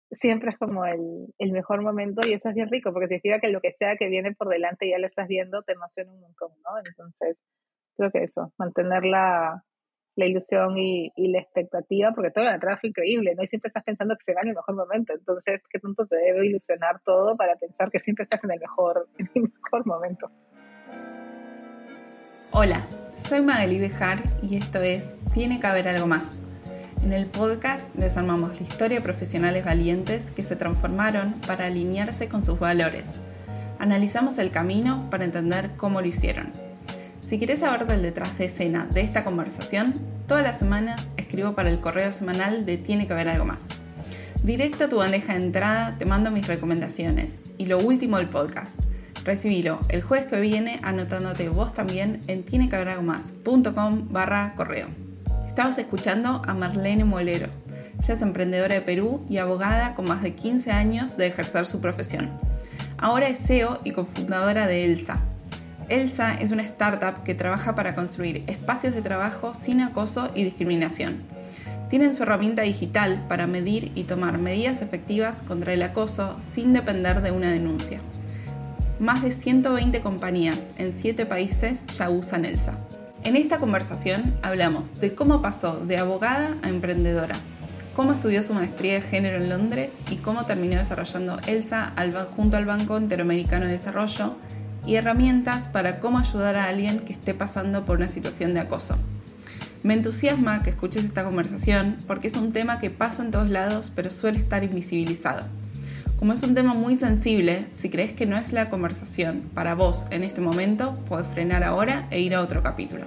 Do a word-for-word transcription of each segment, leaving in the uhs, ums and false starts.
siempre es como el, el mejor momento y eso es bien rico, porque significa que lo que sea que viene por delante ya lo estás viendo, te emociona un montón, ¿no? Entonces, creo que eso, mantener la, la ilusión y, y la expectativa, porque todo lo atrás fue increíble, ¿no? Y siempre estás pensando que se va en el mejor momento, entonces, ¿qué tanto te debe ilusionar todo para pensar que siempre estás en el mejor, en el mejor momento? Hola, soy Magali Bejar y esto es Tiene que haber algo más. En el podcast desarmamos la historia de profesionales valientes que se transformaron para alinearse con sus valores. Analizamos el camino para entender cómo lo hicieron. Si quieres saber del detrás de escena de esta conversación, todas las semanas escribo para el correo semanal de Tiene que haber algo más. Directo a tu bandeja de entrada te mando mis recomendaciones y lo último del podcast. Recibilo el jueves que viene anotándote vos también en tienequehaberalgomás.com barra correo. Estabas escuchando a Marlene Molero. Ella es emprendedora de Perú y abogada con más de quince años de ejercer su profesión. Ahora es C E O y cofundadora de Elsa. Elsa es una startup que trabaja para construir espacios de trabajo sin acoso y discriminación. Tienen su herramienta digital para medir y tomar medidas efectivas contra el acoso sin depender de una denuncia. Más de ciento veinte compañías en siete países ya usan Elsa. En esta conversación hablamos de cómo pasó de abogada a emprendedora, cómo estudió su maestría de género en Londres y cómo terminó desarrollando Elsa junto al Banco Interamericano de Desarrollo y herramientas para cómo ayudar a alguien que esté pasando por una situación de acoso. Me entusiasma que escuches esta conversación porque es un tema que pasa en todos lados pero suele estar invisibilizado. Como es un tema muy sensible, si crees que no es la conversación para vos en este momento, podés frenar ahora e ir a otro capítulo.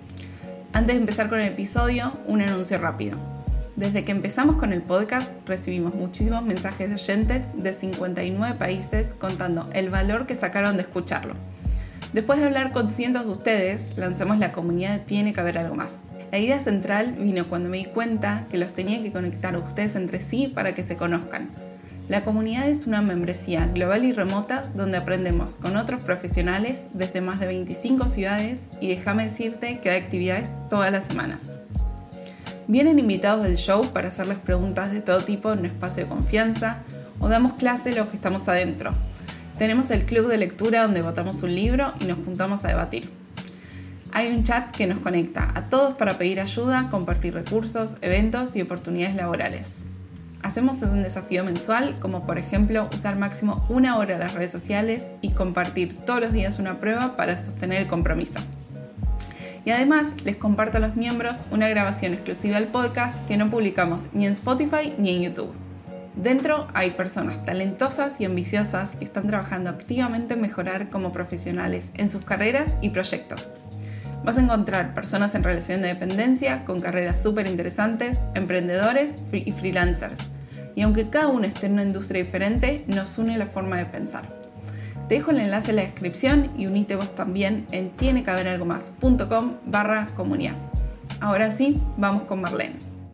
Antes de empezar con el episodio, un anuncio rápido. Desde que empezamos con el podcast, recibimos muchísimos mensajes de oyentes de cincuenta y nueve países contando el valor que sacaron de escucharlo. Después de hablar con cientos de ustedes, lanzamos la comunidad Tiene que haber algo más. La idea central vino cuando me di cuenta que los tenía que conectar a ustedes entre sí para que se conozcan. La comunidad es una membresía global y remota donde aprendemos con otros profesionales desde más de veinticinco ciudades y déjame decirte que hay actividades todas las semanas. Vienen invitados del show para hacerles preguntas de todo tipo en un espacio de confianza o damos clase los que estamos adentro. Tenemos el club de lectura donde votamos un libro y nos juntamos a debatir. Hay un chat que nos conecta a todos para pedir ayuda, compartir recursos, eventos y oportunidades laborales. Hacemos un desafío mensual, como por ejemplo usar máximo una hora las redes sociales y compartir todos los días una prueba para sostener el compromiso. Y además les comparto a los miembros una grabación exclusiva del podcast que no publicamos ni en Spotify ni en YouTube. Dentro hay personas talentosas y ambiciosas que están trabajando activamente en mejorar como profesionales en sus carreras y proyectos. Vas a encontrar personas en relación de dependencia con carreras súper interesantes, emprendedores y freelancers. Y aunque cada uno esté en una industria diferente, nos une la forma de pensar. Te dejo el enlace en la descripción y unite vos también en tienequehaberalgomás.com barra comunidad. Ahora sí, vamos con Marlene.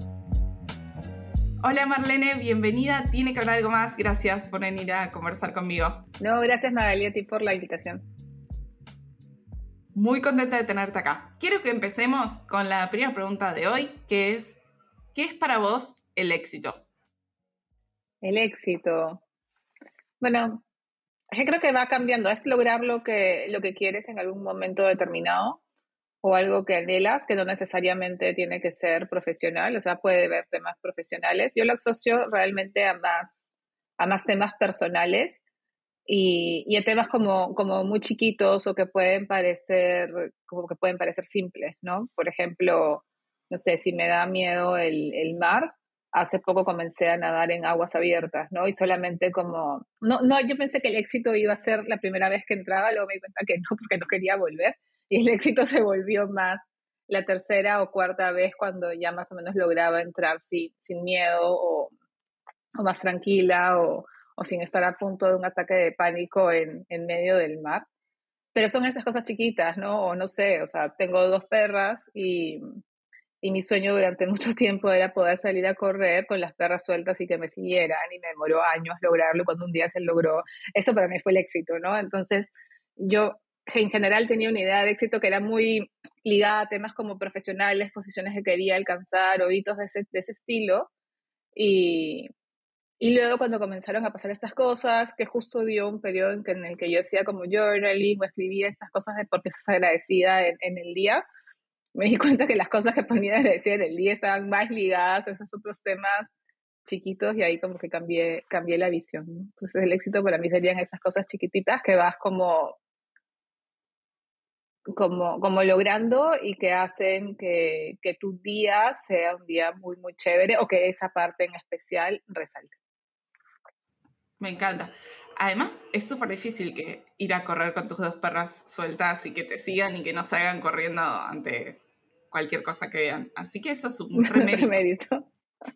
Hola Marlene, bienvenida. Tiene que haber algo más. Gracias por venir a conversar conmigo. No, gracias Magali a ti por la invitación. Muy contenta de tenerte acá. Quiero que empecemos con la primera pregunta de hoy, que es, ¿qué es para vos el éxito? El éxito. Bueno, yo creo que va cambiando. Es lograr lo que, lo que quieres en algún momento determinado o algo que anhelas, que no necesariamente tiene que ser profesional, o sea, puede haber temas profesionales. Yo lo asocio realmente a más, a más temas personales y, y a temas como, como muy chiquitos o que pueden parecer, como que pueden parecer simples, ¿no? Por ejemplo, no sé, si me da miedo el, el mar, hace poco comencé a nadar en aguas abiertas, ¿no? Y solamente como, no, no, yo pensé que el éxito iba a ser la primera vez que entraba, luego me di cuenta que no, porque no quería volver. Y el éxito se volvió más la tercera o cuarta vez cuando ya más o menos lograba entrar sin, sin miedo o, o más tranquila o, o sin estar a punto de un ataque de pánico en, en medio del mar. Pero son esas cosas chiquitas, ¿no? O no sé, o sea, tengo dos perras y, y mi sueño durante mucho tiempo era poder salir a correr con las perras sueltas y que me siguieran y me demoró años lograrlo y cuando un día se logró. Eso para mí fue el éxito, ¿no? Entonces yo en general tenía una idea de éxito que era muy ligada a temas como profesionales, posiciones que quería alcanzar o hitos de ese, de ese estilo y, Y luego cuando comenzaron a pasar estas cosas, que justo dio un periodo en, que, en el que yo hacía como journaling o escribía estas cosas de por qué estás agradecida en, en el día, me di cuenta que las cosas que ponía agradecida en el día estaban más ligadas a esos otros temas chiquitos y ahí como que cambié, cambié la visión, ¿no? Entonces el éxito para mí serían esas cosas chiquititas que vas como, como, como logrando y que hacen que, que tu día sea un día muy, muy chévere o que esa parte en especial resalte. Me encanta. Además, es súper difícil que ir a correr con tus dos perras sueltas y que te sigan y que no salgan corriendo ante cualquier cosa que vean. Así que eso es un remérito. Remérito.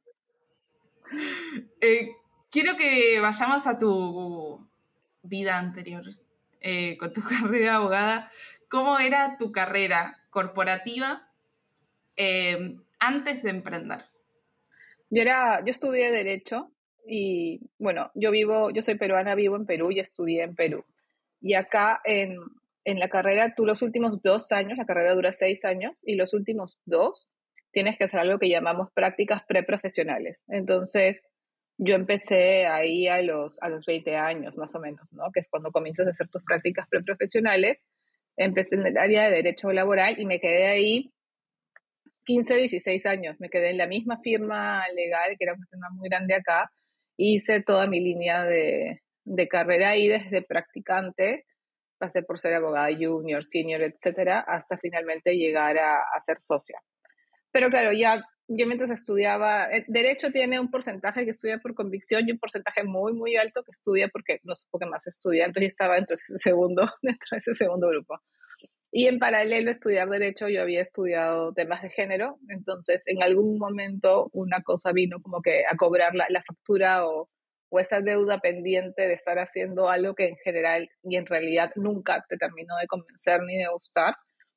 Eh, quiero que vayamos a tu vida anterior, eh, con tu carrera de abogada. ¿Cómo era tu carrera corporativa eh, antes de emprender? Yo, era, yo estudié Derecho y, bueno, yo vivo, yo soy peruana, vivo en Perú y estudié en Perú. Y acá en, en la carrera, tú los últimos dos años, la carrera dura seis años, y los últimos dos tienes que hacer algo que llamamos prácticas preprofesionales. Entonces, yo empecé ahí a los, a los veinte años, más o menos, ¿no? Que es cuando comienzas a hacer tus prácticas preprofesionales. Empecé en el área de Derecho Laboral y me quedé ahí quince, dieciséis años. Me quedé en la misma firma legal, que era una firma muy grande acá, y hice toda mi línea de, de carrera ahí desde practicante, pasé por ser abogada junior, senior, etcétera, hasta finalmente llegar a, a ser socia. Pero claro, ya yo mientras estudiaba, eh, Derecho tiene un porcentaje que estudia por convicción y un porcentaje muy, muy alto que estudia porque no supo qué más estudia, entonces yo estaba dentro de ese segundo, dentro de ese segundo grupo. Y en paralelo a estudiar Derecho, yo había estudiado temas de género, entonces en algún momento una cosa vino como que a cobrar la, la factura o, o esa deuda pendiente de estar haciendo algo que en general y en realidad nunca te terminó de convencer ni de gustar.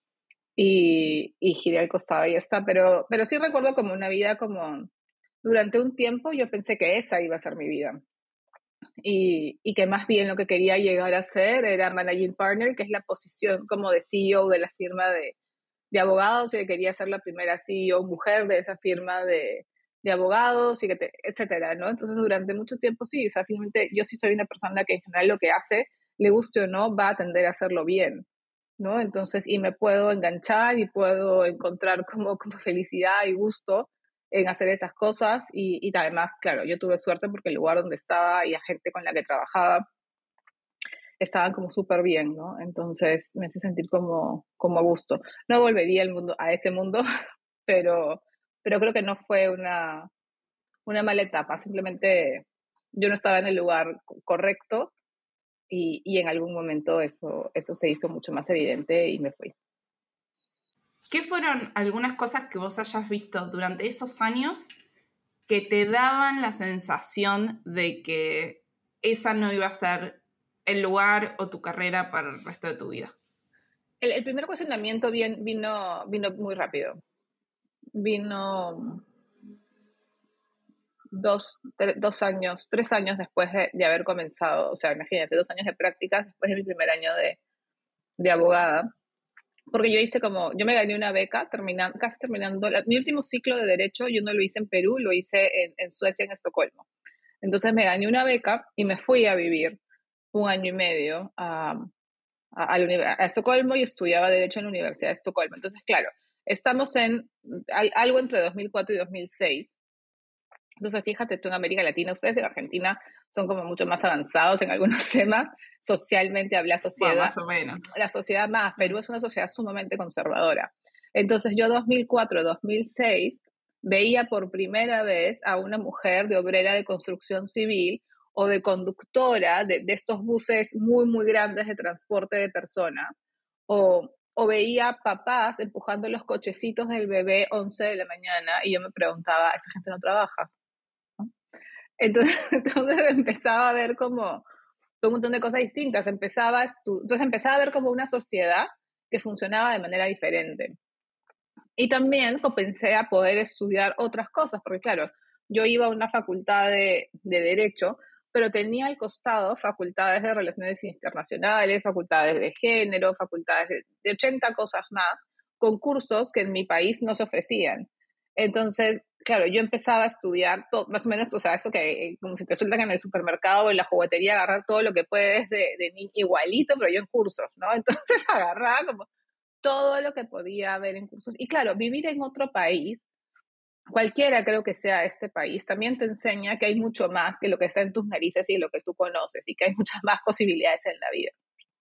Y, y giré al costado y ya está, pero, pero sí recuerdo como una vida como, durante un tiempo yo pensé que esa iba a ser mi vida. Y, y que más bien lo que quería llegar a ser era managing partner, que es la posición como de C E O de la firma de, de abogados, y que quería ser la primera C E O mujer de esa firma de, de abogados, y que te, etcétera, ¿no? Entonces durante mucho tiempo sí, o sea, finalmente yo sí soy una persona que en general lo que hace, le guste o no, va a tender a hacerlo bien, ¿no? Entonces, y me puedo enganchar y puedo encontrar como, como felicidad y gusto en hacer esas cosas y, y además, claro, yo tuve suerte porque el lugar donde estaba y la gente con la que trabajaba estaban como súper bien, ¿no? Entonces me hace sentir como, como a gusto. No volvería al mundo, a ese mundo, pero, pero creo que no fue una, una mala etapa, simplemente yo no estaba en el lugar correcto y, y en algún momento eso, eso se hizo mucho más evidente y me fui. ¿Qué fueron algunas cosas que vos hayas visto durante esos años que te daban la sensación de que esa no iba a ser el lugar o tu carrera para el resto de tu vida? El, el primer cuestionamiento bien, vino, vino muy rápido. Vino dos, tre, dos años, tres años después de, de haber comenzado, o sea, imagínate, dos años de prácticas después de mi primer año de, de abogada. Porque yo hice como, yo me gané una beca terminando, casi terminando, la, mi último ciclo de Derecho yo no lo hice en Perú, lo hice en, en Suecia, en Estocolmo. Entonces me gané una beca y me fui a vivir un año y medio a, a, a, la, a Estocolmo y estudiaba Derecho en la Universidad de Estocolmo. Entonces, claro, estamos en hay, algo entre dos mil cuatro y dos mil seis. Entonces, fíjate tú en América Latina, ustedes en Argentina son como mucho más avanzados en algunos temas, socialmente habla sociedad. Bueno, más o menos. La sociedad más, Perú es una sociedad sumamente conservadora. Entonces yo dos mil cuatro, dos mil seis veía por primera vez a una mujer de obrera de construcción civil o de conductora de, de estos buses muy, muy grandes de transporte de personas, o, o veía papás empujando los cochecitos del bebé once de la mañana y yo me preguntaba, esa gente no trabaja, ¿no? Entonces, entonces empezaba a ver como un montón de cosas distintas. Empezaba a estu- entonces empezaba a ver como una sociedad que funcionaba de manera diferente. Y también comencé a poder estudiar otras cosas, porque claro, yo iba a una facultad de, de Derecho, pero tenía al costado facultades de Relaciones Internacionales, facultades de Género, facultades de, de ochenta cosas más, con cursos que en mi país no se ofrecían. Entonces, claro, yo empezaba a estudiar todo, más o menos, o sea, eso que como si te sueltan en el supermercado o en la juguetería, agarrar todo lo que puedes de, de ni- igualito, pero yo en cursos, ¿no? Entonces agarraba como todo lo que podía haber en cursos. Y claro, vivir en otro país, cualquiera creo que sea este país, también te enseña que hay mucho más que lo que está en tus narices y lo que tú conoces, y que hay muchas más posibilidades en la vida.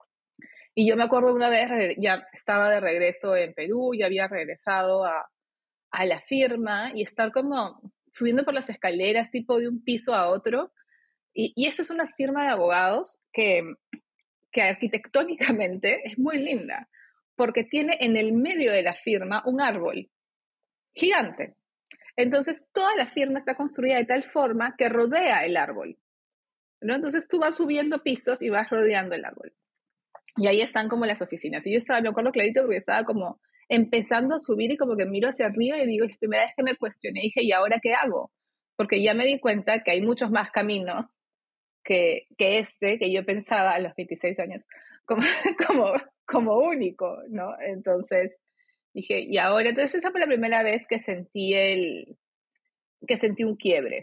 Y yo me acuerdo una vez, ya estaba de regreso en Perú, ya había regresado a, a la firma y estar como subiendo por las escaleras, tipo de un piso a otro. Y, y esta es una firma de abogados que, que arquitectónicamente es muy linda, porque tiene en el medio de la firma un árbol gigante. Entonces, toda la firma está construida de tal forma que rodea el árbol, ¿no? Entonces, tú vas subiendo pisos y vas rodeando el árbol. Y ahí están como las oficinas. Y yo estaba, me acuerdo clarito porque estaba como empezando a subir y como que miro hacia arriba y digo, es la primera vez que me cuestioné, dije, ¿y ahora qué hago? Porque ya me di cuenta que hay muchos más caminos que, que este, que yo pensaba a los veintiséis años, como, como, como único, ¿no? Entonces dije, y ahora, entonces esa fue la primera vez que sentí el, que sentí un quiebre.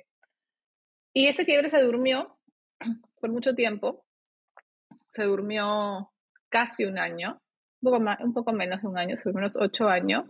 Y ese quiebre se durmió por mucho tiempo, se durmió casi un año, un poco, más, un poco menos de un año, unos ocho años,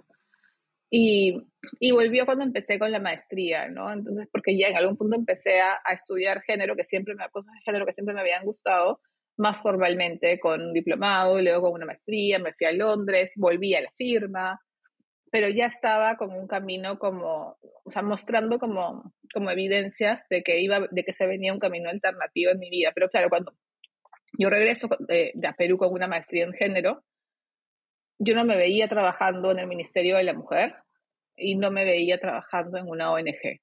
y, y volvió cuando empecé con la maestría, ¿no? Entonces, porque ya en algún punto empecé a, a estudiar género, que siempre me, cosas de género que siempre me habían gustado, más formalmente con un diplomado, luego con una maestría, me fui a Londres, volví a la firma, pero ya estaba como un camino como, o sea, mostrando como, como evidencias de que iba, de que se venía un camino alternativo en mi vida. Pero claro, cuando yo regreso de, de a Perú con una maestría en género, yo no me veía trabajando en el Ministerio de la Mujer y no me veía trabajando en una O N G.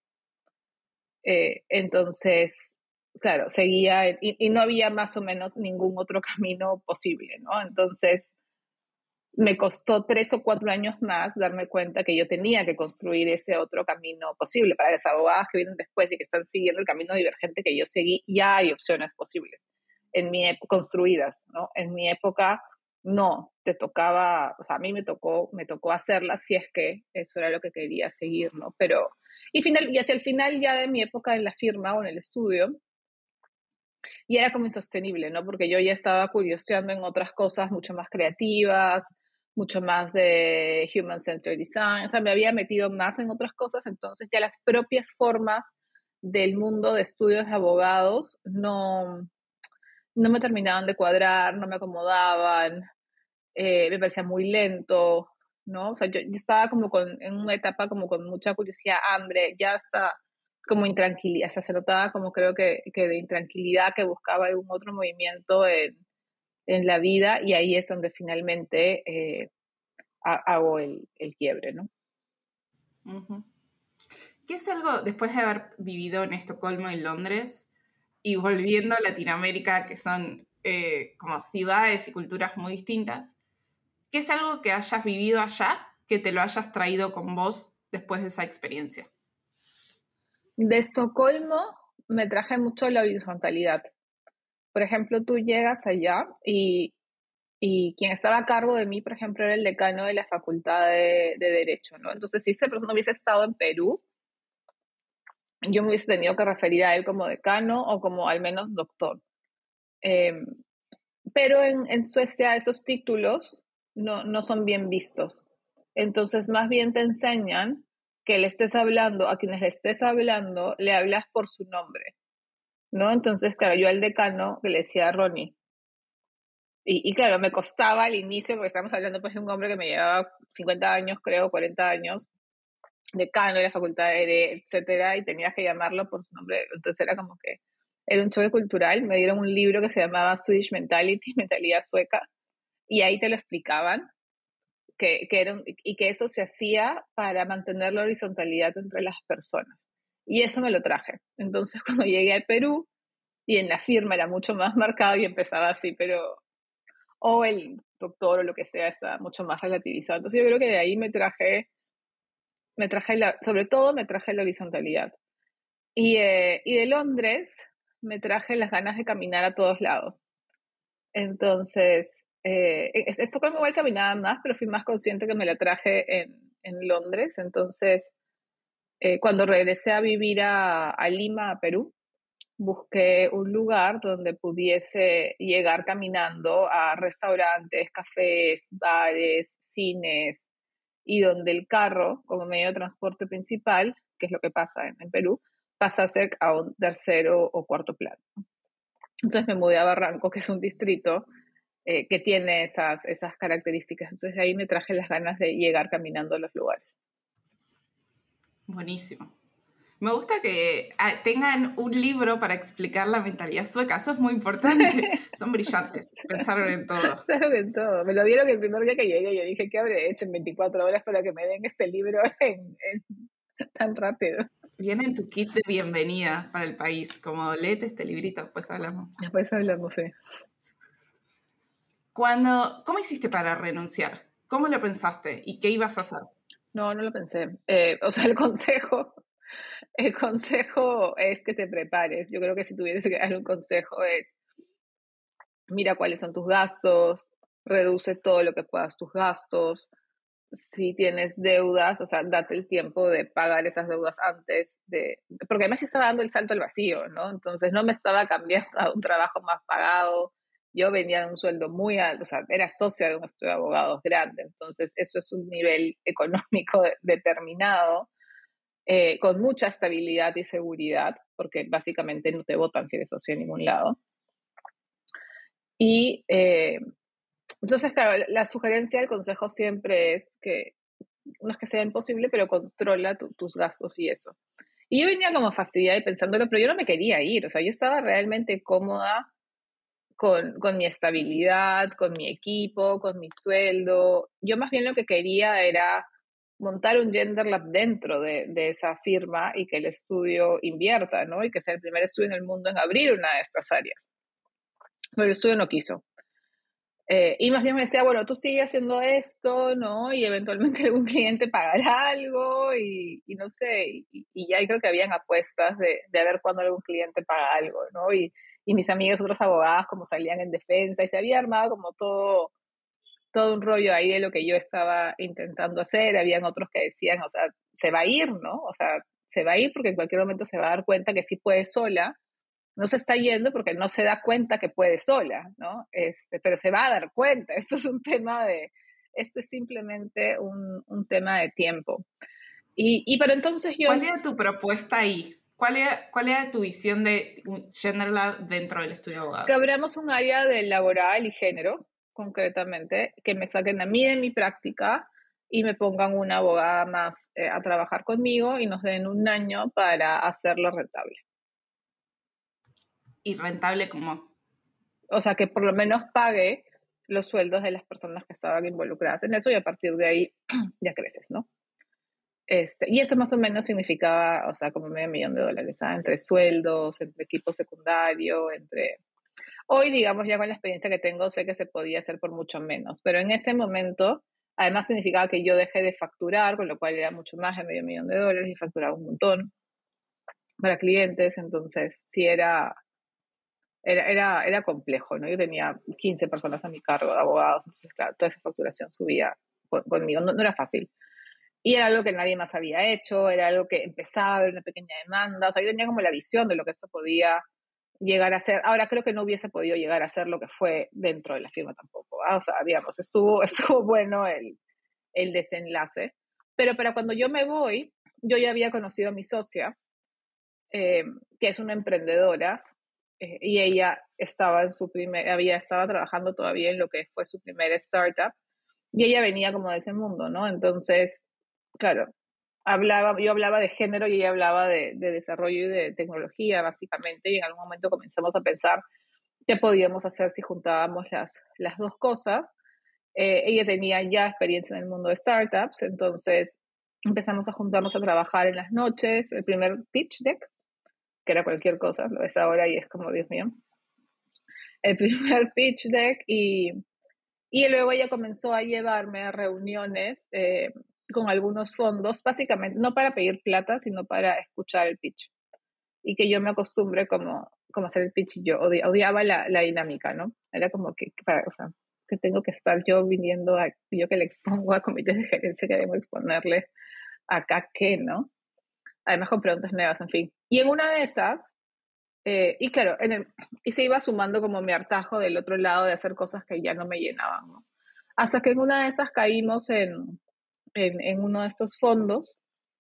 Eh, entonces, claro, seguía, y, y no había más o menos ningún otro camino posible, ¿no? Entonces, me costó tres o cuatro años más darme cuenta que yo tenía que construir ese otro camino posible. Para las abogadas que vienen después y que están siguiendo el camino divergente que yo seguí, ya hay opciones posibles en mi época, construidas, ¿no? En mi época, no, te tocaba, o sea, a mí me tocó, me tocó hacerlas si es que eso era lo que quería seguir, ¿no? Pero, y, final, y hacia el final ya de mi época en la firma o en el estudio, y era como insostenible, ¿no? Porque yo ya estaba curioseando en otras cosas mucho más creativas, mucho más de human-centered design, o sea, me había metido más en otras cosas, entonces ya las propias formas del mundo de estudios de abogados no, no me terminaban de cuadrar, no me acomodaban, eh, me parecía muy lento, ¿no? O sea, yo, yo estaba como con, en una etapa como con mucha curiosidad, hambre, ya hasta como intranquilidad, o sea, se notaba como creo que, que de intranquilidad que buscaba algún otro movimiento en, en la vida, y ahí es donde finalmente eh, hago el, el quiebre, ¿no? Uh-huh. ¿Qué es algo, después de haber vivido en Estocolmo y Londres y volviendo a Latinoamérica, que son eh, como ciudades y culturas muy distintas, qué es algo que hayas vivido allá que te lo hayas traído con vos después de esa experiencia? De Estocolmo me traje mucho la horizontalidad. Por ejemplo, tú llegas allá y, y quien estaba a cargo de mí, por ejemplo, era el decano de la Facultad de, de Derecho, ¿no? Entonces, si esa persona hubiese estado en Perú, yo me hubiese tenido que referir a él como decano o como al menos doctor. Eh, pero en, en Suecia esos títulos no, no son bien vistos. Entonces, más bien te enseñan que le estés hablando, a quienes le estés hablando, le hablas por su nombre, ¿no? Entonces, claro, yo al decano le decía Ronnie. Y, y claro, me costaba al inicio, porque estamos hablando pues de un hombre que me llevaba cincuenta años, creo, cuarenta años, decano de la facultad de Derecho, etcétera, y tenías que llamarlo por su nombre. Entonces era como que era un choque cultural. Me dieron un libro que se llamaba Swedish Mentality, mentalidad sueca, y ahí te lo explicaban, que, que era un, y que eso se hacía para mantener la horizontalidad entre las personas. Y eso me lo traje. Entonces cuando llegué a Perú, y en la firma era mucho más marcado y empezaba así, pero o el doctor o lo que sea está mucho más relativizado. Entonces yo creo que de ahí me traje, me traje la, sobre todo me traje la horizontalidad. Y, eh, y de Londres me traje las ganas de caminar a todos lados. Entonces, eh, esto como igual caminaba más, pero fui más consciente que me la traje en, en Londres. Entonces, Eh, cuando regresé a vivir a, a Lima, a Perú, busqué un lugar donde pudiese llegar caminando a restaurantes, cafés, bares, cines, y donde el carro, como medio de transporte principal, que es lo que pasa en, en Perú, pasa a ser a un tercero o cuarto plano. Entonces me mudé a Barranco, que es un distrito eh, que tiene esas, esas características. Entonces de ahí me traje las ganas de llegar caminando a los lugares. Buenísimo. Me gusta que ah, tengan un libro para explicar la mentalidad sueca. Eso es muy importante. Son brillantes. Pensaron en todo. Pensaron en todo. Me lo dieron el primer día que llegué. Yo dije, ¿qué habré hecho en veinticuatro horas para que me den este libro en, en, tan rápido? Viene en tu kit de bienvenida para el país. Como léete este librito, después hablamos. Después hablamos, sí. Cuando, ¿Cómo hiciste para renunciar? ¿Cómo lo pensaste? ¿Y qué ibas a hacer? No, no lo pensé. Eh, o sea, el consejo... El consejo es que te prepares. Yo creo que si tuviese que dar un consejo es, mira cuáles son tus gastos, reduce todo lo que puedas tus gastos. Si tienes deudas, o sea, date el tiempo de pagar esas deudas antes de... Porque además yo estaba dando el salto al vacío, ¿no? Entonces no me estaba cambiando a un trabajo más pagado. Yo venía de un sueldo muy alto, o sea, era socia de un estudio de abogados grande. Entonces eso es un nivel económico determinado. Eh, con mucha estabilidad y seguridad, porque básicamente no te votan si eres socio en ningún lado. Y eh, entonces, claro, la sugerencia del consejo siempre es que, no es que sea imposible, pero controla tu, tus gastos y eso. Y yo venía como fastidiada y pensándolo, pero yo no me quería ir, o sea, yo estaba realmente cómoda con, con mi estabilidad, con mi equipo, con mi sueldo. Yo más bien lo que quería era montar un Gender Lab dentro de, de esa firma y que el estudio invierta, ¿no? Y que sea el primer estudio en el mundo en abrir una de estas áreas. Pero el estudio no quiso. Eh, y más bien me decía, bueno, tú sigue haciendo esto, ¿no? Y eventualmente algún cliente pagará algo y, y no sé, y, y ya creo que habían apuestas de, de a ver cuándo algún cliente paga algo, ¿no? Y, y mis amigas, otras abogadas, como salían en defensa y se había armado como todo, todo un rollo ahí de lo que yo estaba intentando hacer. Habían otros que decían, o sea, se va a ir, ¿no? O sea, se va a ir porque en cualquier momento se va a dar cuenta que sí puede sola. No se está yendo porque no se da cuenta que puede sola, ¿no? Este, pero se va a dar cuenta. Esto es un tema de, esto es simplemente un, un tema de tiempo. Y, y para entonces yo... ¿Cuál era tu propuesta ahí? ¿Cuál era, cuál era tu visión de Gender Lab dentro del estudio de abogados? Que abramos un área de laboral y género, concretamente, que me saquen a mí de mi práctica y me pongan una abogada más eh, a trabajar conmigo y nos den un año para hacerlo rentable. ¿Y rentable cómo? O sea, que por lo menos pague los sueldos de las personas que estaban involucradas en eso y a partir de ahí ya creces, ¿no? Este, y eso más o menos significaba, o sea, como medio millón de dólares, ¿ah? Entre sueldos, entre equipo secundario, entre... Hoy, digamos, ya con la experiencia que tengo, sé que se podía hacer por mucho menos, pero en ese momento, además significaba que yo dejé de facturar, con lo cual era mucho más de medio millón de dólares y facturaba un montón para clientes, entonces sí era, era, era, era complejo, ¿no? Yo tenía quince personas a mi cargo de abogados, entonces, claro, toda esa facturación subía con, conmigo, no, no era fácil. Y era algo que nadie más había hecho, era algo que empezaba a haber una pequeña demanda, o sea, yo tenía como la visión de lo que esto podía llegar a ser. Ahora creo que no hubiese podido llegar a ser lo que fue dentro de la firma tampoco, ¿eh? O sea, digamos, estuvo, estuvo bueno el, el desenlace, pero para cuando yo me voy, yo ya había conocido a mi socia, eh, que es una emprendedora, eh, y ella estaba en su primer, había estado trabajando todavía en lo que fue su primer startup, y ella venía como de ese mundo, ¿no? Entonces, claro, hablaba, yo hablaba de género y ella hablaba de, de desarrollo y de tecnología, básicamente, y en algún momento comenzamos a pensar qué podíamos hacer si juntábamos las, las dos cosas. Eh, ella tenía ya experiencia en el mundo de startups, entonces empezamos a juntarnos a trabajar en las noches, el primer pitch deck, que era cualquier cosa, lo ves ahora y es como, Dios mío, el primer pitch deck y, y luego ella comenzó a llevarme a reuniones eh, con algunos fondos, básicamente no para pedir plata, sino para escuchar el pitch. Y que yo me acostumbre como, como hacer el pitch y yo odiaba, odiaba la, la dinámica, ¿no? Era como que, para, o sea, que tengo que estar yo viniendo, a, yo que le expongo a comités de gerencia que debo exponerle acá, ¿qué, no? además con preguntas nuevas, en fin. Y en una de esas, eh, y claro, en el, y se iba sumando como mi hartajo del otro lado de hacer cosas que ya no me llenaban, ¿no? Hasta que en una de esas caímos en, en, en uno de estos fondos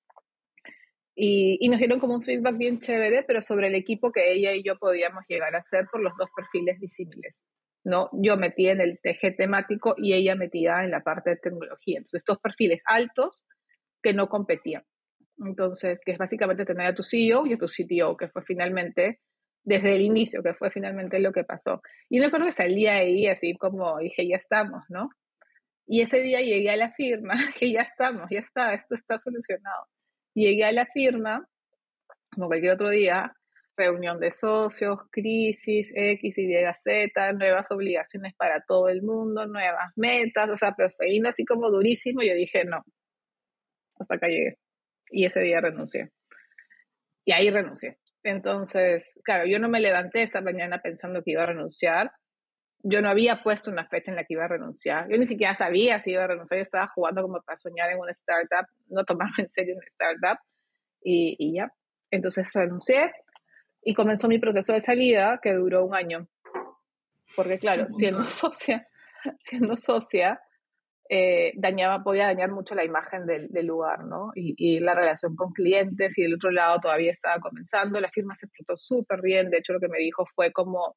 y, y nos dieron como un feedback bien chévere, pero sobre el equipo que ella y yo podíamos llegar a hacer por los dos perfiles disímiles, ¿no? Yo metía en el T G temático y ella metía en la parte de tecnología. Entonces, dos perfiles altos que no competían. Entonces, que es básicamente tener a tu C E O y a tu C T O, que fue finalmente, desde el inicio, que fue finalmente lo que pasó. Y me acuerdo que salía ahí así como dije, ya estamos, ¿no? Y ese día llegué a la firma, que ya estamos, ya está, esto está solucionado. Llegué a la firma, como cualquier otro día, reunión de socios, crisis, X, Y, Z, nuevas obligaciones para todo el mundo, nuevas metas, o sea, pero fue lindo así como durísimo. Yo dije, no, hasta acá llegué. Y ese día renuncié. Y ahí renuncié. Entonces, claro, yo no me levanté esa mañana pensando que iba a renunciar. Yo no había puesto una fecha en la que iba a renunciar. Yo ni siquiera sabía si iba a renunciar. Yo estaba jugando como para soñar en una startup, no tomarme en serio una startup. Y, y ya. Entonces renuncié y comenzó mi proceso de salida que duró un año. Porque claro, siendo socia, siendo socia, eh, dañaba, podía dañar mucho la imagen del, del lugar, ¿no? Y, y la relación con clientes, y el otro lado todavía estaba comenzando. La firma se explotó súper bien. De hecho, lo que me dijo fue como,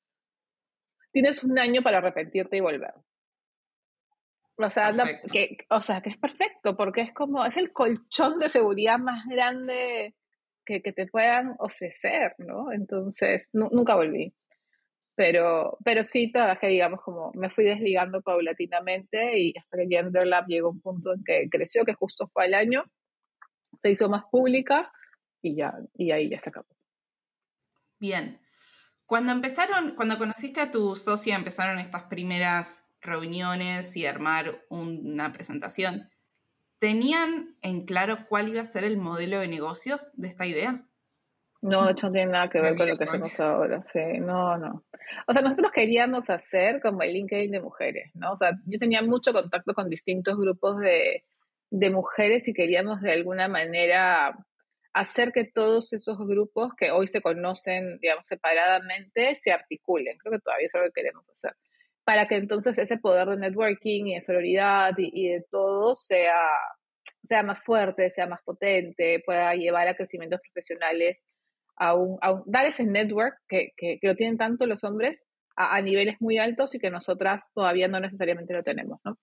tienes un año para arrepentirte y volver. O sea, anda, que, o sea, que es perfecto, porque es como, es el colchón de seguridad más grande que, que te puedan ofrecer, ¿no? Entonces, nu- nunca volví. Pero, pero sí trabajé, digamos, como me fui desligando paulatinamente y hasta que Gender Lab llegó a un punto en que creció, que justo fue al año, se hizo más pública y ya, y ahí ya se acabó. Bien. Cuando empezaron, cuando conociste a tu socia, empezaron estas primeras reuniones y armar una presentación, ¿tenían en claro cuál iba a ser el modelo de negocios de esta idea? No, de hecho no tiene nada que Me ver con miro lo que con- hacemos ahora, sí, no, no. O sea, nosotros queríamos hacer como el LinkedIn de mujeres, ¿no? O sea, yo tenía mucho contacto con distintos grupos de, de mujeres y queríamos de alguna manera hacer que todos esos grupos que hoy se conocen, digamos, separadamente, se articulen. Creo que todavía eso es lo que queremos hacer. Para que entonces ese poder de networking y de sororidad y, y de todo sea, sea más fuerte, sea más potente, pueda llevar a crecimientos profesionales a un, a un, dar ese network que, que, que lo tienen tanto los hombres a, a, niveles muy altos y que nosotras todavía no necesariamente lo tenemos, ¿no?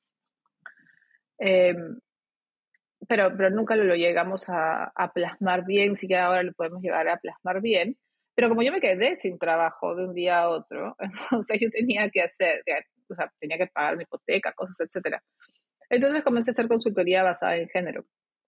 Eh, pero, pero nunca lo, lo llegamos a, a plasmar bien, sí que ahora lo podemos llegar a plasmar bien. Pero como yo me quedé sin trabajo de un día a otro, entonces yo tenía que hacer, o sea, tenía que pagar mi hipoteca, cosas, etcétera. Entonces comencé a hacer consultoría basada en género.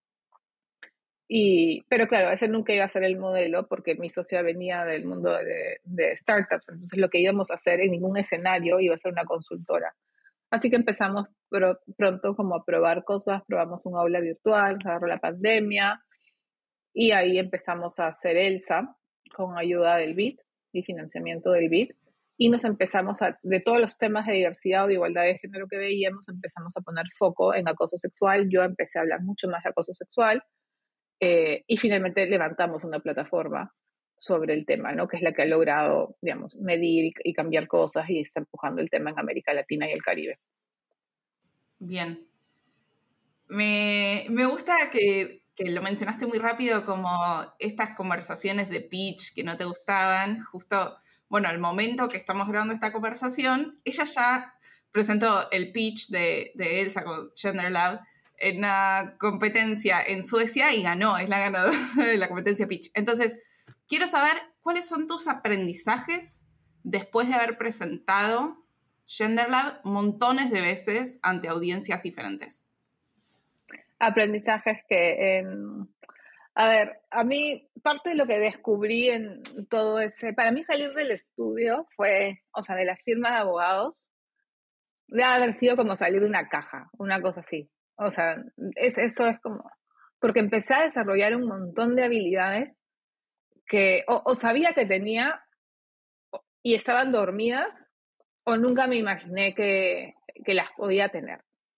Y, pero claro, ese nunca iba a ser el modelo porque mi socia venía del mundo de, de startups, entonces lo que íbamos a hacer en ningún escenario iba a ser una consultora. Así que empezamos pro, pronto como a probar cosas, probamos un aula virtual, agarró la pandemia y ahí empezamos a hacer ELSA con ayuda del B I D y financiamiento del B I D y nos empezamos a, de todos los temas de diversidad o de igualdad de género que veíamos, empezamos a poner foco en acoso sexual. Yo empecé a hablar mucho más de acoso sexual. Eh, y finalmente levantamos una plataforma sobre el tema, ¿no? Que es la que ha logrado, digamos, medir y, y cambiar cosas y está empujando el tema en América Latina y el Caribe. Bien. Me, me gusta que, que lo mencionaste muy rápido, como estas conversaciones de pitch que no te gustaban. Justo, bueno, al momento que estamos grabando esta conversación, ella ya presentó el pitch de, de Elsa con Gender Lab en una competencia en Suecia y ganó, es la ganadora de la competencia pitch. Entonces, quiero saber cuáles son tus aprendizajes después de haber presentado Gender Lab montones de veces ante audiencias diferentes. Aprendizajes que, eh, a ver, a mí parte de lo que descubrí en todo ese, para mí salir del estudio fue, o sea, de la firma de abogados, debe haber sido como salir de una caja, una cosa así. O sea, es, esto es como, porque empecé a desarrollar un montón de habilidades que o, o sabía que tenía y estaban dormidas o nunca me imaginé que, que las podía tener.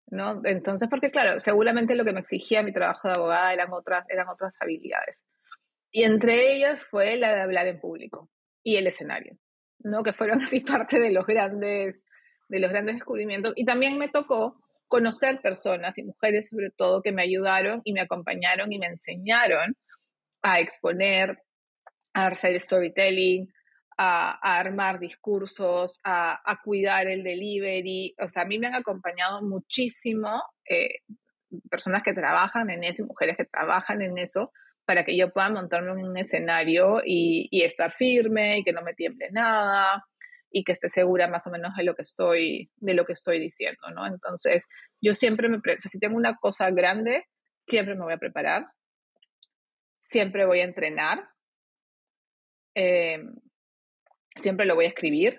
¿no? Entonces, porque claro, seguramente lo que me exigía mi trabajo de abogada eran otras, eran otras habilidades. Y entre ellas fue la de hablar en público y el escenario, ¿no? Que fueron así parte de los grandes, de los grandes descubrimientos. Y también me tocó conocer personas y mujeres sobre todo que me ayudaron y me acompañaron y me enseñaron a exponer, a hacer storytelling, a, a armar discursos, a, a, cuidar el delivery. O sea, a mí me han acompañado muchísimo eh, personas que trabajan en eso y mujeres que trabajan en eso para que yo pueda montarme en un escenario y, y estar firme y que no me tiemble nada y que esté segura más o menos de lo que estoy, de lo que estoy diciendo, ¿no? Entonces, yo siempre me, o sea, si tengo una cosa grande, siempre me voy a preparar, siempre voy a entrenar, eh, siempre lo voy a escribir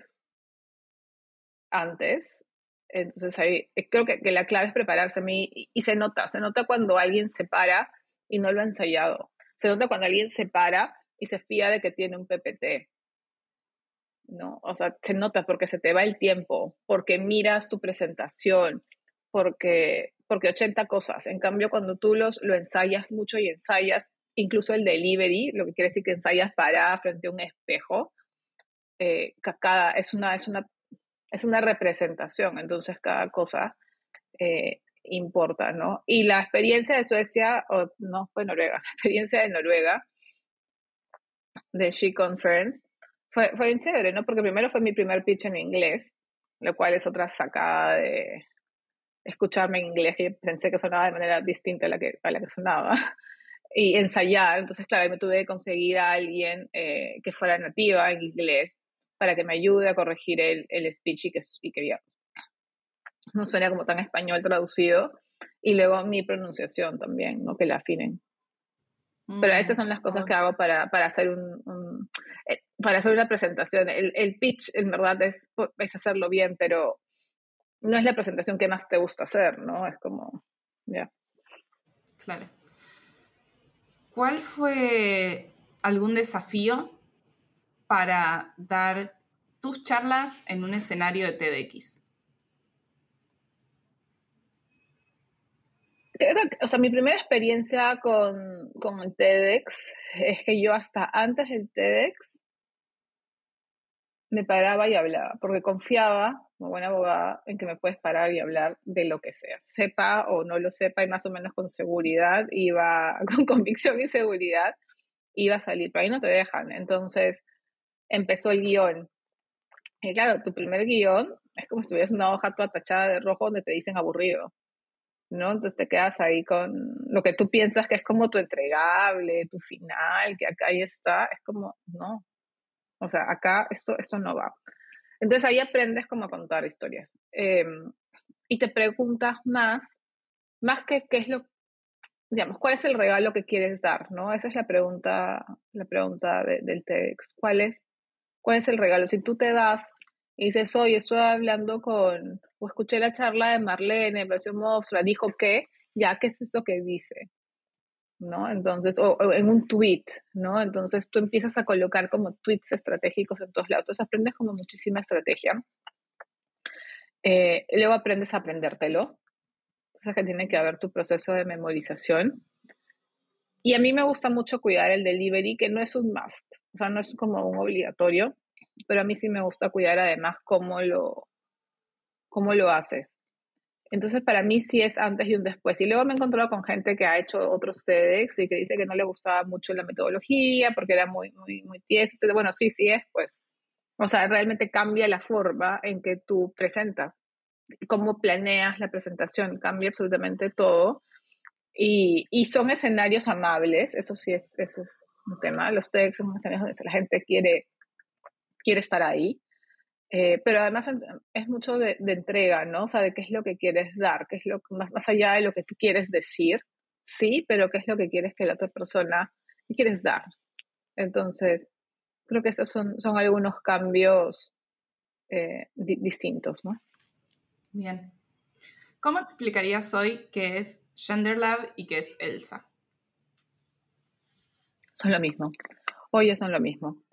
antes. Entonces, ahí, creo que, que la clave es prepararse a mí y, y se nota, se nota cuando alguien se para y no lo ha ensayado. Se nota cuando alguien se para y se fía de que tiene un P P T, ¿no? O sea, se nota porque se te va el tiempo, porque miras tu presentación, porque, porque ochenta cosas. En cambio, cuando tú los, lo ensayas mucho y ensayas, incluso el delivery, lo que quiere decir que ensayas parada frente a un espejo, eh, cada, es, una, es, una, es una representación, entonces cada cosa eh, importa, ¿no? Y la experiencia de Suecia, o no fue Noruega, la experiencia de Noruega, de She Conference, fue, fue bien chévere, ¿no? Porque primero fue mi primer pitch en inglés, lo cual es otra sacada de escucharme en inglés, que pensé que sonaba de manera distinta a la que, a la que sonaba, y ensayar. Entonces, claro, me tuve que conseguir a alguien eh, que fuera nativa en inglés para que me ayude a corregir el, el speech y que, y que digamos, no suena como tan español traducido, y luego mi pronunciación también, ¿no? Que la afinen. Mm. Pero estas son las cosas que hago para, para hacer un, un eh, para hacer una presentación. El, el pitch, en verdad, es, es hacerlo bien, pero no es la presentación que más te gusta hacer, ¿no? Es como, ya. Yeah. Claro. ¿Cuál fue algún desafío para dar tus charlas en un escenario de TEDx? O sea, mi primera experiencia con, con el TEDx es que yo hasta antes del TEDx me paraba y hablaba, porque confiaba, como buena abogada, en que me puedes parar y hablar de lo que sea, sepa o no lo sepa, y más o menos con seguridad, iba, con convicción y seguridad, iba a salir, pero ahí no te dejan. Entonces empezó el guión. Y claro, tu primer guión es como si tuvieras una hoja toda tachada de rojo donde te dicen aburrido, ¿no? Entonces te quedas ahí con lo que tú piensas que es como tu entregable, tu final, que acá ahí está, es como, no, o sea, acá esto, esto no va. Entonces ahí aprendes cómo contar historias. Eh, y te preguntas más, más que qué es lo, digamos, cuál es el regalo que quieres dar, ¿no? Esa es la pregunta, la pregunta de, del TEDx. ¿Cuál es, ¿Cuál es el regalo? Si tú te das y dices, oye, estoy hablando con, o escuché la charla de Marlene, me pareció monstrua, dijo que, ya, ¿qué es eso que dice? ¿No? Entonces, o, o en un tweet, ¿no? Entonces tú empiezas a colocar como tweets estratégicos en todos lados. Entonces aprendes como muchísima estrategia. Eh, luego aprendes a aprendértelo. Entonces que tiene que haber tu proceso de memorización. Y a mí me gusta mucho cuidar el delivery, que no es un must, o sea, no es como un obligatorio, pero a mí sí me gusta cuidar además cómo lo, cómo lo haces. Entonces, para mí sí es antes y un después. Y luego me he encontrado con gente que ha hecho otros TEDx y que dice que no le gustaba mucho la metodología porque era muy, muy, muy tiesa. Bueno, sí, sí es, pues. O sea, realmente cambia la forma en que tú presentas, cómo planeas la presentación, cambia absolutamente todo. Y, y son escenarios amables, eso sí es, eso es un tema. Los TEDx son escenarios donde la gente quiere, quiere estar ahí. Eh, pero además es mucho de, de entrega, ¿no? O sea, de qué es lo que quieres dar, qué es lo más, más allá de lo que tú quieres decir, sí, pero qué es lo que quieres que la otra persona, qué quieres dar. Entonces, creo que esos son, son algunos cambios eh, di- distintos, ¿no? Bien. ¿Cómo explicarías hoy qué es GenderLab y qué es ELSA? Son lo mismo. Hoy ya son lo mismo.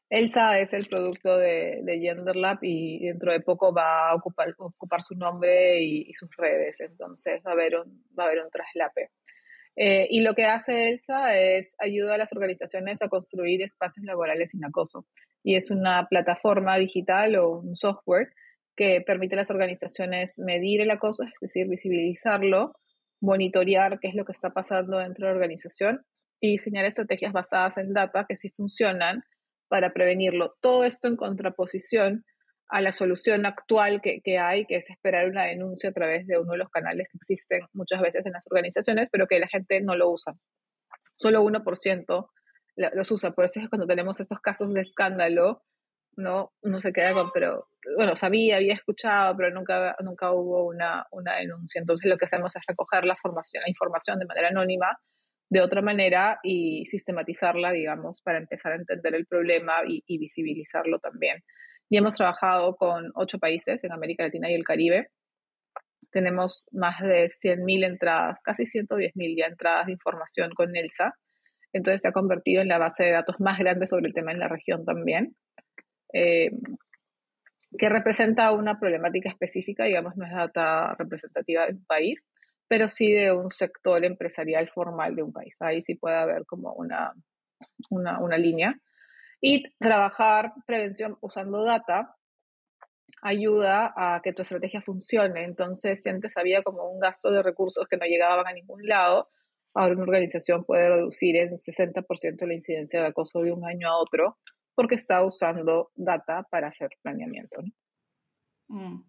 Elsa es el producto de, de GenderLab y dentro de poco va a ocupar, ocupar su nombre y, y sus redes, entonces va a haber un, va a haber un traslape. Eh, y lo que hace Elsa es ayuda a las organizaciones a construir espacios laborales sin acoso. Y es una plataforma digital o un software que permite a las organizaciones medir el acoso, es decir, visibilizarlo, monitorear qué es lo que está pasando dentro de la organización y diseñar estrategias basadas en data que sí funcionan para prevenirlo. Todo esto en contraposición a la solución actual que, que hay, que es esperar una denuncia a través de uno de los canales que existen muchas veces en las organizaciones, pero que la gente no lo usa. Solo uno por ciento los usa. Por eso es que cuando tenemos estos casos de escándalo, no, uno se queda con, pero, bueno, sabía, había escuchado, pero nunca, nunca hubo una, una denuncia. Entonces lo que hacemos es recoger la, formación, la información de manera anónima, de otra manera, y sistematizarla, digamos, para empezar a entender el problema y, y visibilizarlo también. Y hemos trabajado con ocho países en América Latina y el Caribe. Tenemos más de cien mil entradas, casi ciento diez mil ya entradas de información con Elsa. Entonces se ha convertido en la base de datos más grande sobre el tema en la región también, eh, que representa una problemática específica, digamos, no es data representativa de un país, pero sí de un sector empresarial formal de un país. Ahí sí puede haber como una, una, una línea. Y trabajar prevención usando data ayuda a que tu estrategia funcione. Entonces, si antes había como un gasto de recursos que no llegaban a ningún lado, ahora una organización puede reducir en sesenta por ciento la incidencia de acoso de un año a otro porque está usando data para hacer planeamiento, ¿no? Mm.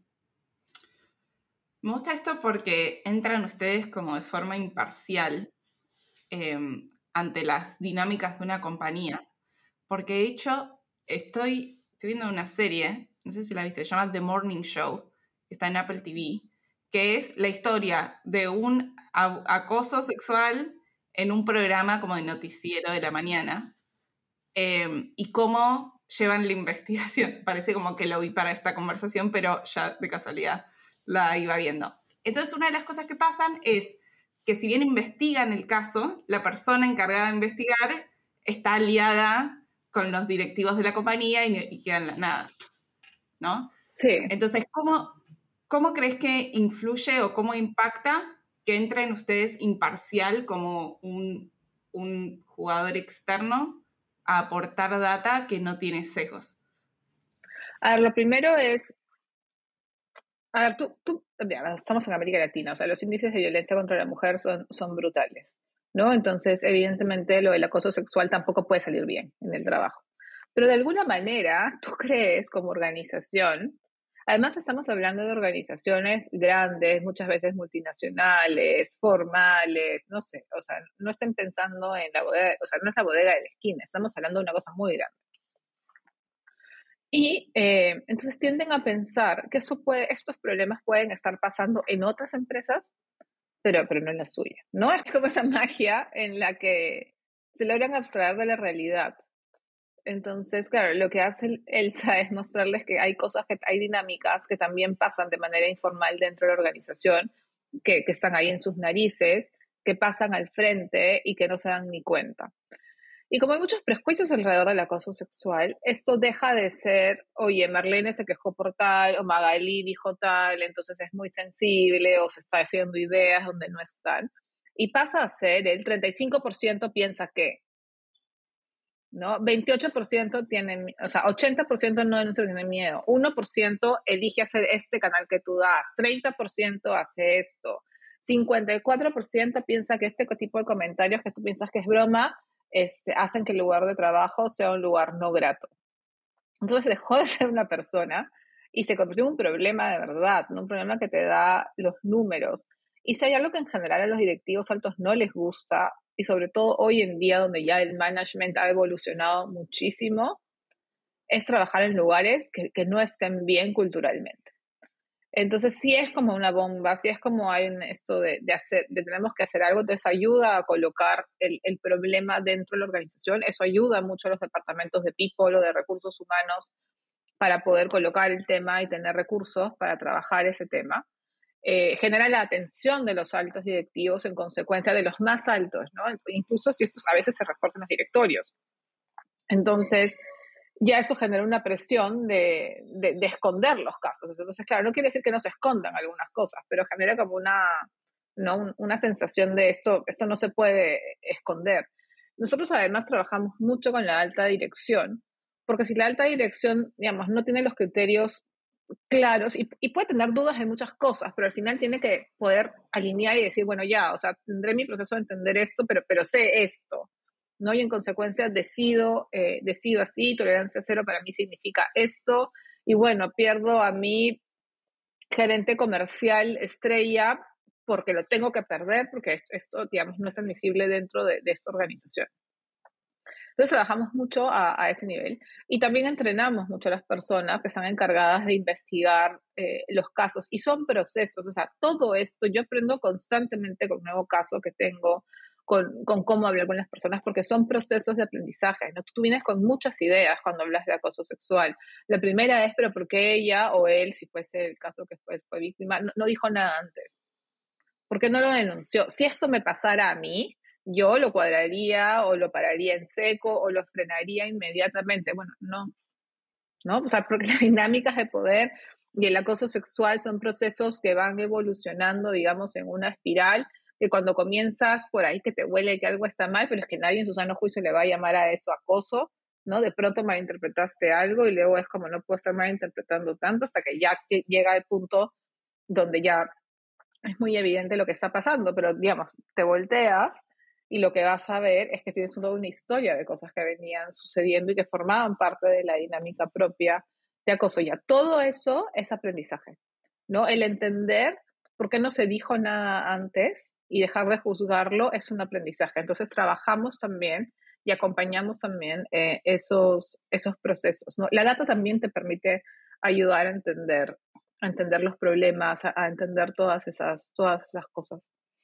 Me gusta esto porque entran ustedes como de forma imparcial eh, ante las dinámicas de una compañía. Porque de hecho estoy, estoy viendo una serie, no sé si la viste, se llama The Morning Show, que está en Apple T V, que es la historia de un acoso sexual en un programa como de noticiero de la mañana, eh, y cómo llevan la investigación. Parece como que lo vi para esta conversación, pero ya de casualidad la iba viendo. Entonces, una de las cosas que pasan es que si bien investigan el caso, la persona encargada de investigar está aliada con los directivos de la compañía y, y queda en la nada, ¿no? Sí. Entonces, ¿cómo, ¿cómo crees que influye o cómo impacta que entren ustedes imparcial como un, un jugador externo a aportar data que no tiene sesgos? A ver, lo primero es, a ver, tú, tú mira, estamos en América Latina, o sea, los índices de violencia contra la mujer son, son brutales, ¿no? Entonces, evidentemente, lo del acoso sexual tampoco puede salir bien en el trabajo. Pero de alguna manera, tú crees como organización, además estamos hablando de organizaciones grandes, muchas veces multinacionales, formales, no sé, o sea, no estén pensando en la bodega, o sea, no es la bodega de la esquina, estamos hablando de una cosa muy grande. Y eh, entonces tienden a pensar que eso puede, estos problemas pueden estar pasando en otras empresas, pero, pero no en la suya, ¿no? Es como esa magia en la que se logran abstraer de la realidad. Entonces, claro, lo que hace Elsa es mostrarles que hay cosas, que hay dinámicas que también pasan de manera informal dentro de la organización, que, que están ahí en sus narices, que pasan al frente y que no se dan ni cuenta. Y como hay muchos prejuicios alrededor del acoso sexual, esto deja de ser, oye, Marlene se quejó por tal, o Magalí dijo tal, entonces es muy sensible, o se está haciendo ideas donde no están, y pasa a ser el treinta y cinco por ciento piensa que, ¿no? veintiocho por ciento tiene, o sea, ochenta por ciento no denuncia, tiene miedo, uno por ciento elige hacer este canal que tú das, treinta por ciento hace esto, cincuenta y cuatro por ciento piensa que este tipo de comentarios que tú piensas que es broma, Este, hacen que el lugar de trabajo sea un lugar no grato. Entonces dejó de ser una persona y se convirtió en un problema de verdad, ¿no? Un problema que te da los números. Y si hay algo que en general a los directivos altos no les gusta, y sobre todo hoy en día donde ya el management ha evolucionado muchísimo, es trabajar en lugares que, que no estén bien culturalmente. Entonces sí es como una bomba, sí es como hay un, esto de, de, hacer, de tenemos que hacer algo, entonces ayuda a colocar el, el problema dentro de la organización, eso ayuda mucho a los departamentos de people o de recursos humanos para poder colocar el tema y tener recursos para trabajar ese tema. Eh, genera la atención de los altos directivos en consecuencia de los más altos, ¿no? Incluso si estos a veces se reportan en los directorios. Entonces, ya eso genera una presión de, de, de esconder los casos. Entonces, claro, no quiere decir que no se escondan algunas cosas, pero genera como una, ¿no? una sensación de esto, esto no se puede esconder. Nosotros además trabajamos mucho con la alta dirección, porque si la alta dirección, digamos, no tiene los criterios claros y, y puede tener dudas en muchas cosas, pero al final tiene que poder alinear y decir, bueno, ya, o sea, tendré mi proceso de entender esto, pero, pero sé esto, ¿no? Y en consecuencia decido, eh, decido así, tolerancia cero para mí significa esto, y bueno, pierdo a mi gerente comercial estrella porque lo tengo que perder, porque esto, esto digamos, no es admisible dentro de, de esta organización. Entonces trabajamos mucho a, a, ese nivel y también entrenamos mucho a las personas que están encargadas de investigar eh, los casos y son procesos, o sea, todo esto yo aprendo constantemente con nuevo caso que tengo, con, con cómo hablar con las personas, porque son procesos de aprendizaje, ¿no? Tú vienes con muchas ideas cuando hablas de acoso sexual. La primera es, pero ¿por qué ella o él, si fuese el caso que fue, fue víctima, no, no dijo nada antes? ¿Por qué no lo denunció? Si esto me pasara a mí, yo lo cuadraría o lo pararía en seco o lo frenaría inmediatamente. Bueno, no, ¿no? O sea, porque las dinámicas de poder y el acoso sexual son procesos que van evolucionando, digamos, en una espiral, que cuando comienzas por ahí que te huele que algo está mal, pero es que nadie en su sano juicio le va a llamar a eso acoso, ¿no? De pronto malinterpretaste algo y luego es como no puedo estar malinterpretando tanto hasta que ya que llega el punto donde ya es muy evidente lo que está pasando, pero digamos, te volteas y lo que vas a ver es que tienes toda una historia de cosas que venían sucediendo y que formaban parte de la dinámica propia de acoso. Ya todo eso es aprendizaje, ¿no? El entender por qué no se dijo nada antes y dejar de juzgarlo es un aprendizaje. Entonces trabajamos también y acompañamos también eh, esos, esos procesos, ¿no? La data también te permite ayudar a entender a entender los problemas, a, a entender todas esas, todas esas cosas.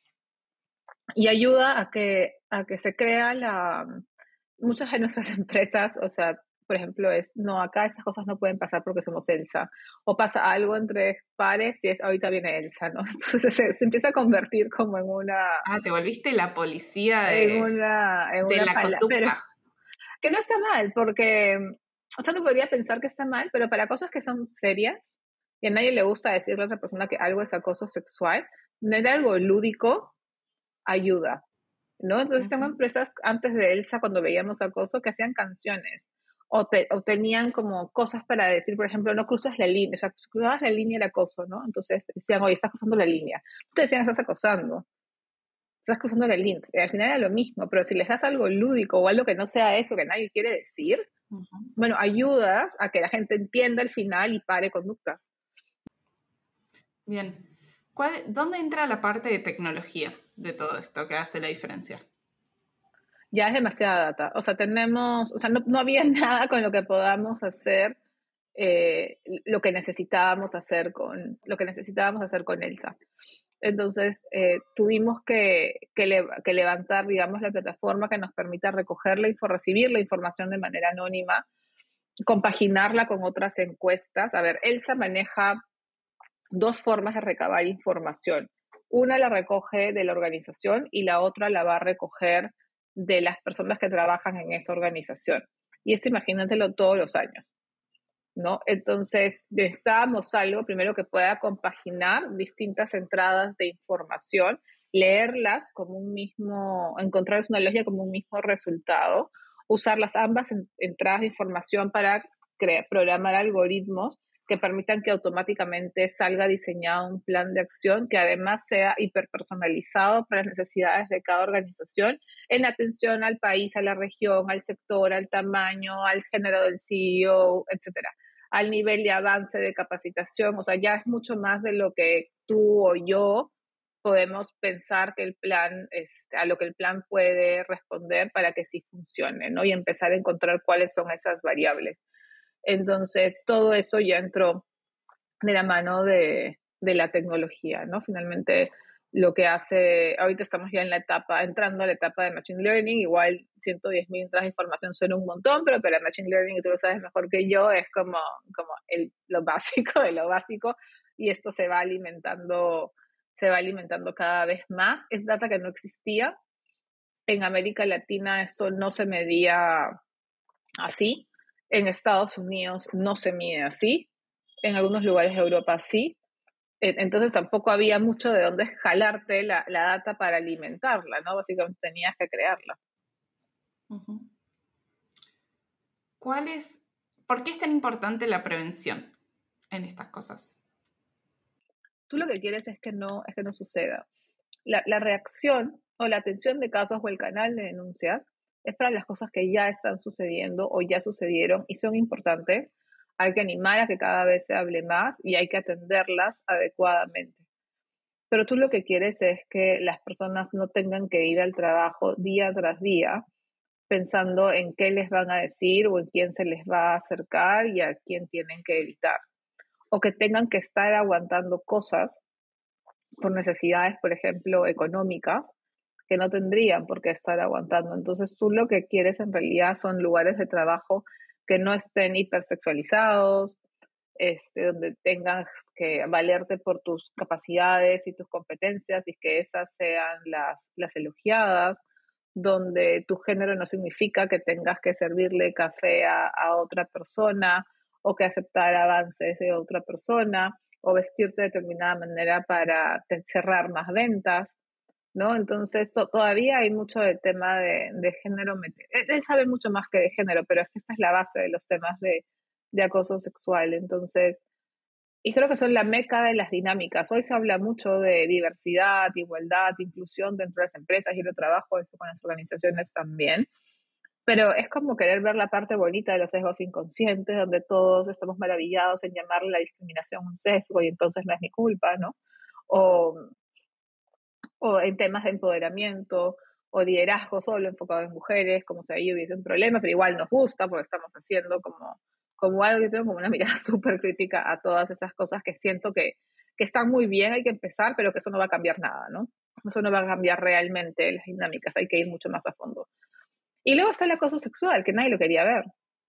Y ayuda a que, a que se crea la... Muchas de nuestras empresas, o sea, por ejemplo, es, no, acá estas cosas no pueden pasar porque somos Elsa. O pasa algo entre pares y es, ahorita viene Elsa, ¿no? Entonces se, se empieza a convertir como en una... Ah, te volviste la policía En de, una, en de una la palabra, pero conducta. que no está mal, porque, o sea, no podría pensar que está mal, pero para cosas que son serias, y a nadie le gusta decirle a otra persona que algo es acoso sexual, tener algo lúdico ayuda, ¿no? Entonces tengo Ujú. empresas antes de Elsa, cuando veíamos acoso, que hacían canciones, o, te, o tenían como cosas para decir, por ejemplo, no cruzas la línea, o sea, si cruzabas la línea era acoso, ¿no? Entonces decían, oye, estás cruzando la línea. Ustedes decían, estás acosando, estás cruzando la línea. Al final era lo mismo, pero si les das algo lúdico o algo que no sea eso que nadie quiere decir, Ujú. bueno, ayudas a que la gente entienda el final y pare conductas. Bien. ¿Cuál, ¿Dónde entra la parte de tecnología de todo esto que hace la diferencia? Ya es demasiada data. O sea, tenemos, o sea, no, no había nada con lo que podamos hacer eh, lo que necesitábamos hacer con lo que necesitábamos hacer con Elsa. Entonces, eh, tuvimos que, que, le, que levantar, digamos, la plataforma que nos permita recoger la info, recibir la información de manera anónima, compaginarla con otras encuestas. A ver, Elsa maneja dos formas de recabar información. Una la recoge de la organización y la otra la va a recoger de las personas que trabajan en esa organización. Y esto imagínatelo todos los años, ¿no? Entonces, necesitábamos algo primero que pueda compaginar distintas entradas de información, leerlas como un mismo, encontrarles una lógica como un mismo resultado, usar las ambas en, entradas de información para crear, programar algoritmos que permitan que automáticamente salga diseñado un plan de acción que además sea hiperpersonalizado para las necesidades de cada organización en atención al país, a la región, al sector, al tamaño, al género del C E O, etcétera, al nivel de avance de capacitación. O sea, ya es mucho más de lo que tú o yo podemos pensar que el plan, este, a lo que el plan puede responder para que sí funcione, ¿no? Y empezar a encontrar cuáles son esas variables. Entonces, todo eso ya entró de la mano de, de la tecnología, ¿no? Finalmente, lo que hace, ahorita estamos ya en la etapa, entrando a la etapa de Machine Learning, igual ciento diez mil entradas de información suena un montón, pero para Machine Learning, y tú lo sabes mejor que yo, es como, como el, lo básico de lo básico, y esto se va alimentando, se va alimentando cada vez más. Es data que no existía. En América Latina esto no se medía así. En Estados Unidos no se mide así, en algunos lugares de Europa sí, entonces tampoco había mucho de dónde jalarte la, la data para alimentarla, ¿no? Básicamente tenías que crearla. Uh-huh. ¿Cuál es, ¿Por qué es tan importante la prevención en estas cosas? Tú lo que quieres es que no, es que no suceda. La, la reacción o la atención de casos o el canal de denuncias es para las cosas que ya están sucediendo o ya sucedieron y son importantes. Hay que animar a que cada vez se hable más y hay que atenderlas adecuadamente. Pero tú lo que quieres es que las personas no tengan que ir al trabajo día tras día pensando en qué les van a decir o en quién se les va a acercar y a quién tienen que evitar. O que tengan que estar aguantando cosas por necesidades, por ejemplo, económicas, que no tendrían por qué estar aguantando. Entonces tú lo que quieres en realidad son lugares de trabajo que no estén hipersexualizados, este, donde tengas que valerte por tus capacidades y tus competencias y que esas sean las, las elogiadas, donde tu género no significa que tengas que servirle café a, a otra persona o que aceptar avances de otra persona o vestirte de determinada manera para cerrar más ventas, ¿no? Entonces to- todavía hay mucho de tema de, de género. Él, él sabe mucho más que de género, pero es que esta es la base de los temas de, de acoso sexual. Entonces, y creo que son la meca de las dinámicas. Hoy se habla mucho de diversidad, igualdad, inclusión dentro de las empresas y yo trabajo eso con las organizaciones también. Pero es como querer ver la parte bonita de los sesgos inconscientes, donde todos estamos maravillados en llamarle la discriminación un sesgo y entonces no es mi culpa, ¿no? O, o en temas de empoderamiento o liderazgo solo enfocado en mujeres, como si ahí hubiese un problema, pero igual nos gusta porque estamos haciendo como, como algo que tengo como una mirada súper crítica a todas esas cosas que siento que, que están muy bien, hay que empezar, pero que eso no va a cambiar nada, ¿no? Eso no va a cambiar realmente las dinámicas, hay que ir mucho más a fondo. Y luego está el acoso sexual, que nadie lo quería ver.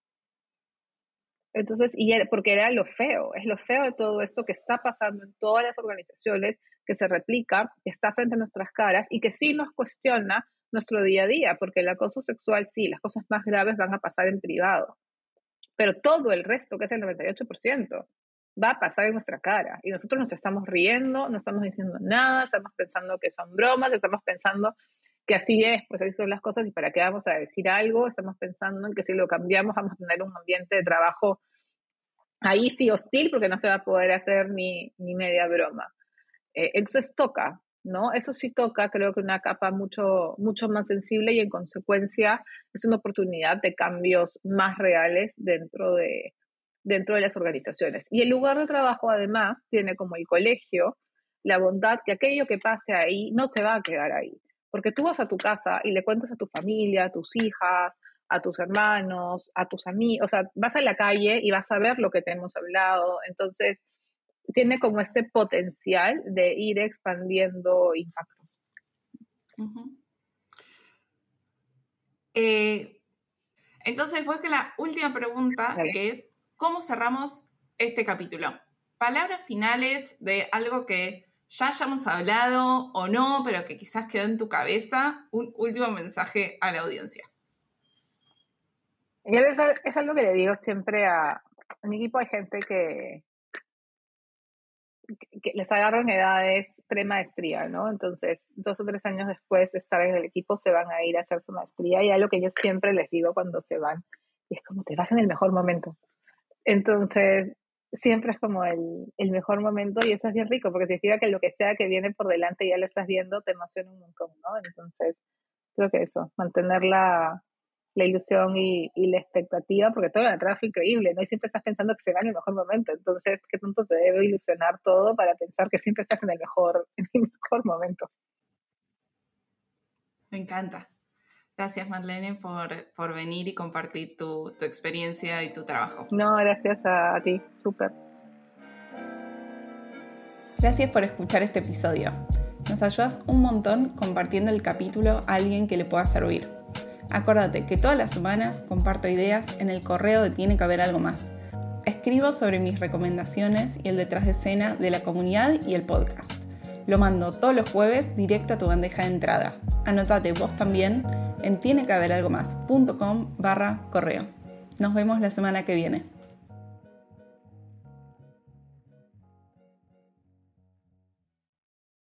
Entonces, y era, porque era lo feo, es lo feo de todo esto que está pasando en todas las organizaciones, que se replica, que está frente a nuestras caras y que sí nos cuestiona nuestro día a día, porque el acoso sexual sí, las cosas más graves van a pasar en privado, pero todo el resto, que es el noventa y ocho por ciento, va a pasar en nuestra cara y nosotros nos estamos riendo, no estamos diciendo nada, estamos pensando que son bromas, estamos pensando que así es, pues así son las cosas y para qué vamos a decir algo, estamos pensando en que si lo cambiamos vamos a tener un ambiente de trabajo ahí sí hostil porque no se va a poder hacer ni, ni media broma. Eh, entonces toca, ¿no? Eso sí toca, creo que una capa mucho, mucho más sensible y en consecuencia es una oportunidad de cambios más reales dentro de, dentro de las organizaciones. Y el lugar de trabajo además tiene como el colegio la bondad que aquello que pase ahí no se va a quedar ahí. Porque tú vas a tu casa y le cuentas a tu familia, a tus hijas, a tus hermanos, a tus amigos, o sea, vas a la calle y vas a ver lo que te hemos hablado. Entonces, tiene como este potencial de ir expandiendo impactos. Uh-huh. Eh, entonces fue que la última pregunta, vale, que es, ¿cómo cerramos este capítulo? Palabras finales de algo que ya hayamos hablado o no, pero que quizás quedó en tu cabeza, un último mensaje a la audiencia. Es algo que le digo siempre a, a mi equipo. Hay gente que, que, que les agarran edades premaestría, ¿no? Entonces, dos o tres años después de estar en el equipo se van a ir a hacer su maestría y algo que yo siempre les digo cuando se van, y es como te vas en el mejor momento. Entonces, siempre es como el, el mejor momento y eso es bien rico porque significa que lo que sea que viene por delante ya lo estás viendo, te emociona un montón, ¿no? Entonces, creo que eso, mantener la, la ilusión y, y la expectativa, porque todo lo atrás fue increíble, ¿no? Y siempre estás pensando que se va en el mejor momento, entonces, ¿qué tanto te debe ilusionar todo para pensar que siempre estás en el mejor, en el mejor momento? Me encanta. Gracias, Marlene, por, por venir y compartir tu, tu experiencia y tu trabajo. No, gracias a, a ti, súper. Gracias por escuchar este episodio. Nos ayudas un montón compartiendo el capítulo a alguien que le pueda servir. Acuérdate que todas las semanas comparto ideas en el correo de Tiene que haber algo más. Escribo sobre mis recomendaciones y el detrás de escena de la comunidad y el podcast. Lo mando todos los jueves directo a tu bandeja de entrada. Anótate vos también en tiene que haber algo más punto com barra correo. Nos vemos la semana que viene.